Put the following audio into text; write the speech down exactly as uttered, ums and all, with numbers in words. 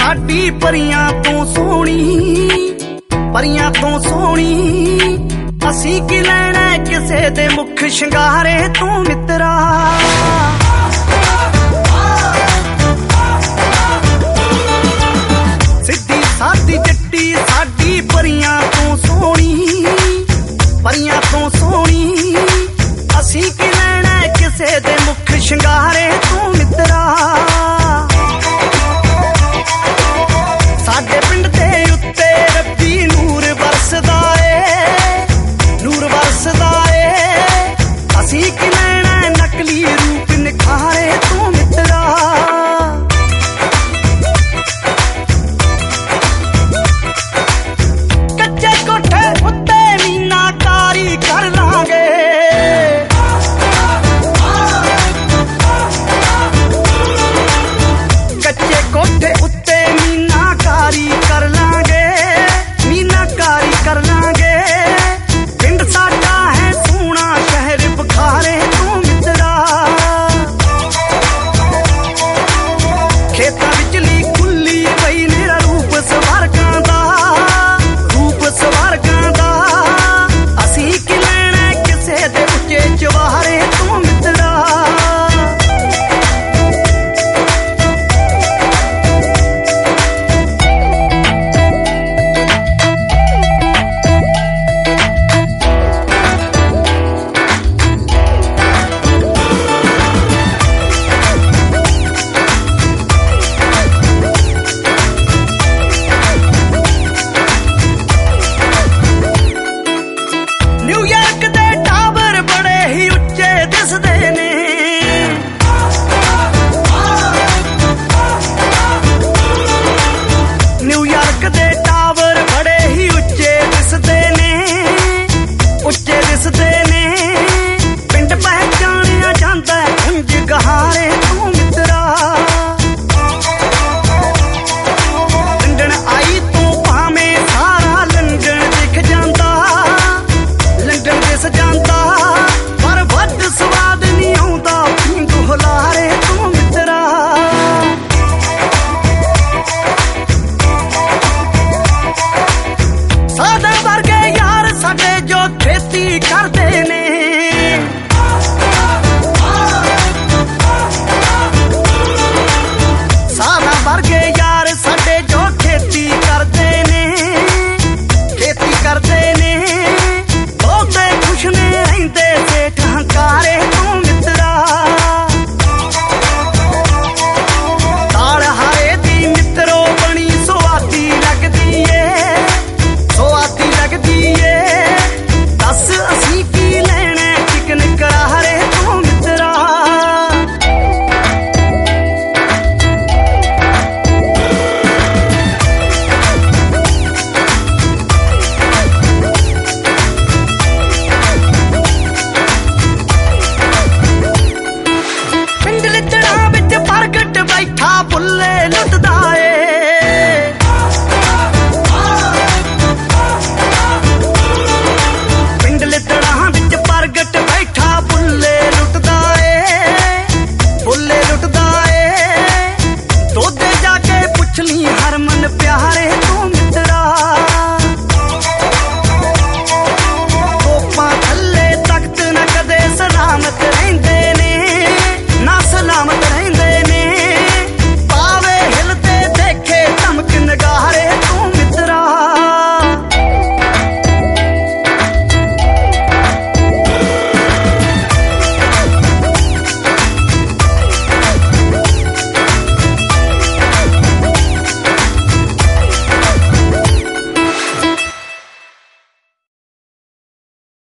साडी परियां तो सोहनी, परियां तो सोहनी। असी की लैना किसे दे मुख शिंगारे तू मित्रा। सिद्धी सादी जट्टी साडी परियां तो सोहनी, परियां तो सोहनी। असी की लैना किसे दे मुख शिंगारे तू मित्रा। साडे पिंड दे उत्ते रब्बी नूर बरसदा ए, नूर बरसदा ए। असी की लैना नकली रूप निखारे तू मित्रा। कच्चे कोठे उत्ते मीनाकारी कर लांगे, कच्चे कोठे उत्ते मीनाकारी कर लांगे, मीनाकारी कर लांगे। पिंड साडा है सोहना शहर बखारे तू मित्रा। खेतां विचली खुली पई मेरा रूप सवारकां दा, रूप सवारकां दा। असी की लैना किसे दे उच्चे चवारे तू मित्रा। न्यूयॉर्क दे टावर बड़े ही उच्चे दिसदे ने, न्यूयॉर्क दे टावर बड़े ही उच्चे दिसदे ने, उच्चे दिसदे ने। पिंड पहचानिया जांदा उंज गहारे तू मित्रा। लंडन आई तू भावें सारा लंडन दिख जांदा, लंडन दिस जांदा। पर वध स्वाद नहीं आउंदा पिंडू हुलारे तू मित्रा। सादा वर्गे यार साडे जो खेती करदे ने, सादा वर्गे यार साडे जो खेती करदे ने, खेती करदे ने। बहुते खुश ने रहिंदे सेठ हंकारे तू मित्रा। दाल हारे दी मित्रो बनी सुआदी लगदी ए, सुआदी लगदी ए। दस असी की लैना चिकन करारे तू मित्रा। पिंड लिचड़ा विच प्रगट बैठा बुल्ले लुटदा